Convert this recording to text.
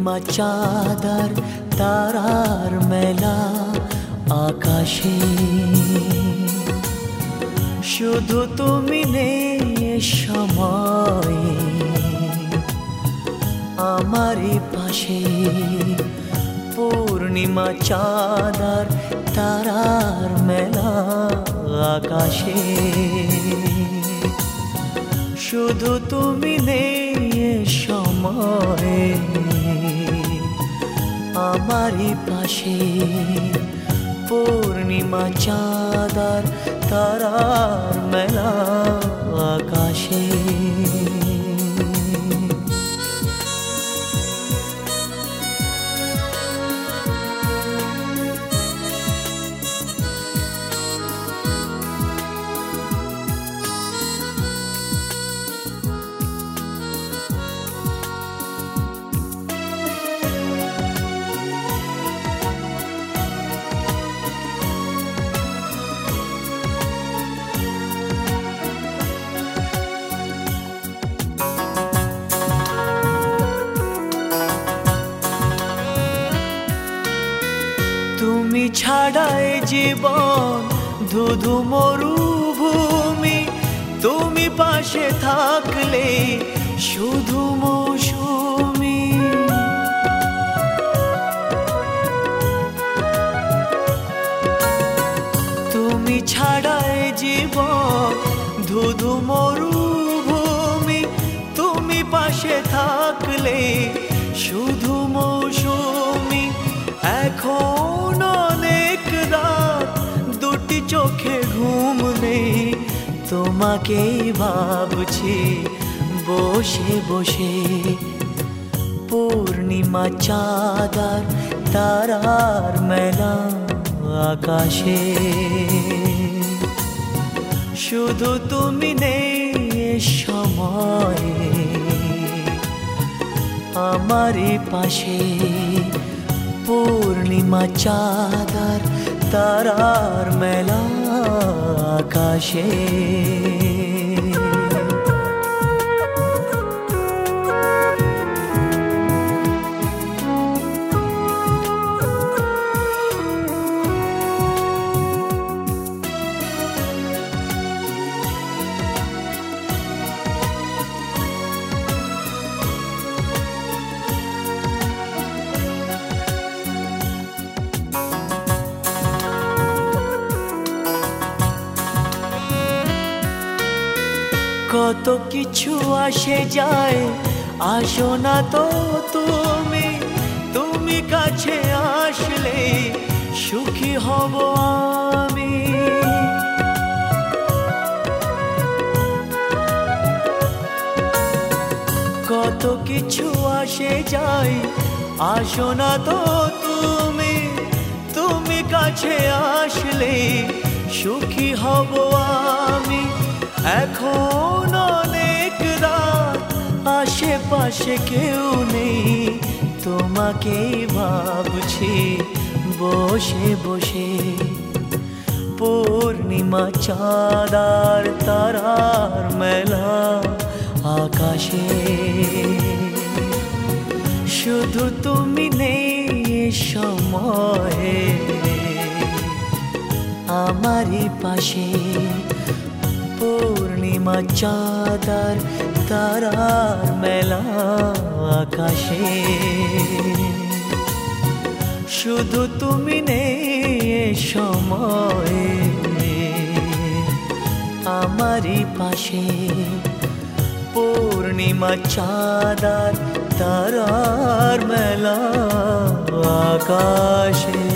পূর্ণিমা চাঁদার তারার মেলা আকাশে, শুধু তুমি নেই সময়ে আমারই পাশে। পূর্ণিমা চাঁদার তারার মেলা আকাশে, শুধু তুমি নেই সময়ে আমারই পাশে। পূর্ণিমা চাঁদার তারার মেলা আকাশে। তুমি ছাড়াই জীবন ধুধু মরুভূমি, তুমি পাশে থাকলে শুধু মৌসুমি। তুমি ছাড়াই জীবন ধুধু মরুভূমি, তুমি পাশে থাকলে শুধু মৌসুমি। এখন অনেক রাত দুটি চোখে ঘুম নেই, তোমাকেই ভাবছি বসে বসে। পূর্ণিমা চাঁদার তারার মেলা আকাশে, শুধু তুমি নেই সময়ে আমারই পাশে। পূর্ণিমা চাঁদার তারার মেলা আকাশে। কত কিছু আসে যায়, আসো না তো তুমি। তুমি কাছে আসলে সুখী হব আমি। কত কিছু আসে যায়, আসো না তো তুমি। তুমি কাছে আসলে সুখী হব আমি। এখন অনেক রাত আশেপাশে কেউ নেই, তোমাকেই ভাবছি বসে বসে। পূর্ণিমা চাঁদার তারার মেলা আকাশে, শুধু তুমি নেই সময়ে আমারই পাশে। পূর্ণিমা চাঁদার তারার মেলা আকাশে, শুধু তুমি নেই সময়ে আমারই পাশে। পূর্ণিমা চাঁদার তারার মেলা আকাশে।